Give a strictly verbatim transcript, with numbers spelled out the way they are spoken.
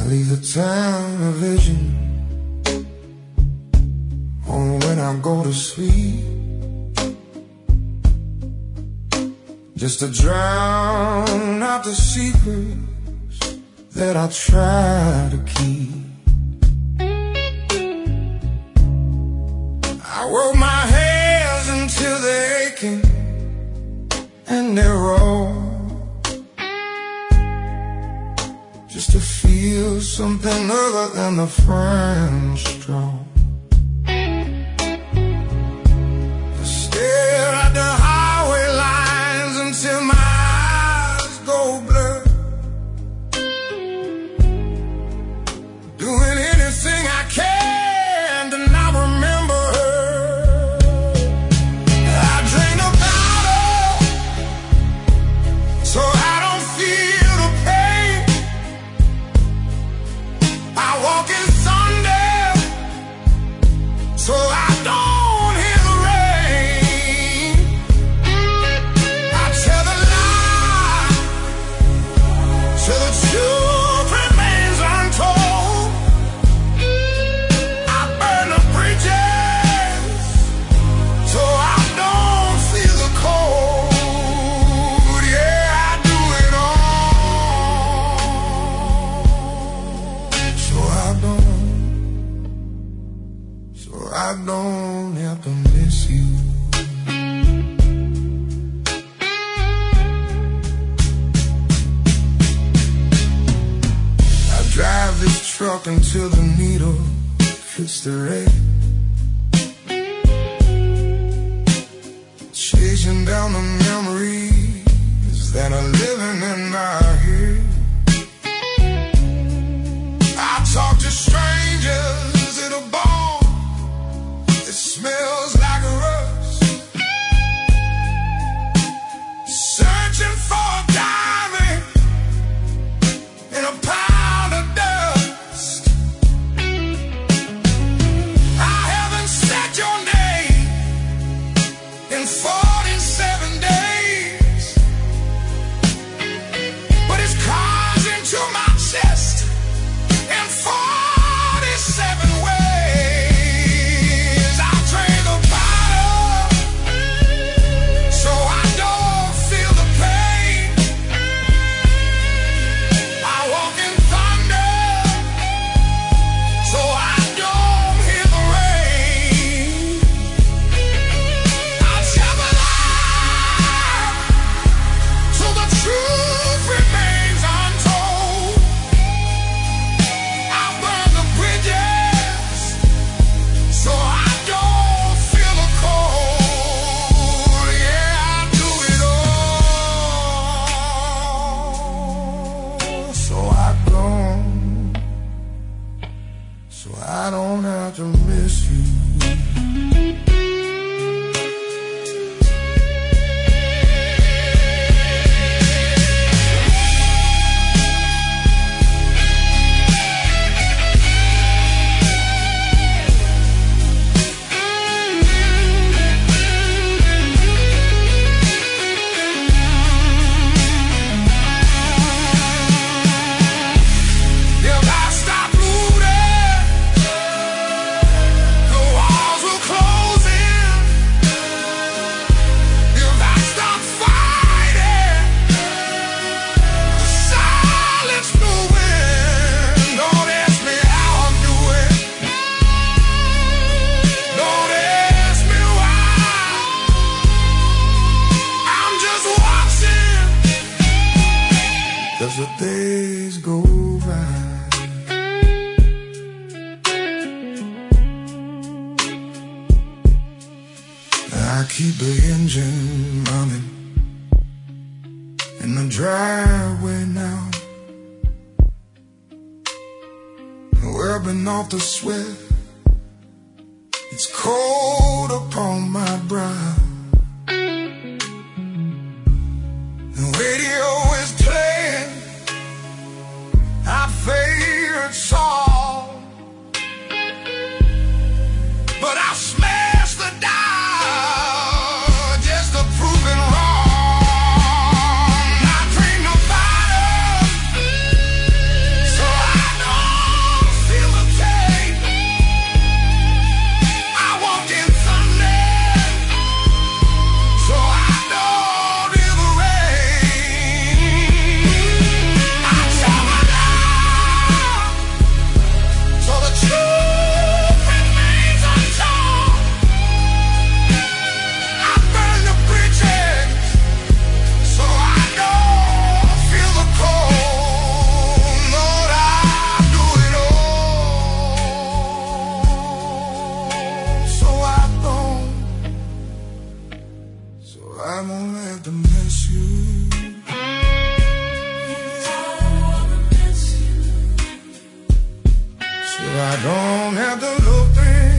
leave the television on when I go to sleep, just to drown out the secrets that I try to keep. I work my hands until they're aching and they're raw, just to feel something other than the French straw. I stare at the highway lines until my eyes go blurred, doing anything I can to not remember her. I drain the bottle so I don't feel the pain. I walk in thunder so I don't hear the rain. I tell the lie so the truth remains untold. I burn the bridges so I don't feel the cold. Yeah, I do it all so I don't, so I don't have to miss you. I drive this truck until the needle fits the red, chasing down the memories that are living in my head. I talk to strangers at a bar that smells like rust, searching for a diamond in a pound of dust. I haven't said your name in forty-seven days, but it's carved into my chest in forty-seven ways. I drain the bottle so I don't feel the pain. I walk in thunder so I don't hear the rain. I tell the lie so the truth remains untold. I burn the bridges so I don't feel the cold. Yeah, I do it all so I don't, so I don't have to miss you. If I stop moving, the walls will close in. If I stop fighting, the silence will win. Don't ask me how I'm doing. Don't ask me why. I'm just watching as the days go by. I keep the engine running in the driveway now, rubbing off the sweat. It's cold upon my brow. The radio is playing our favorite song, but I smash the dial just to prove it wrong. I drink the bottle so I don't I don't have to look through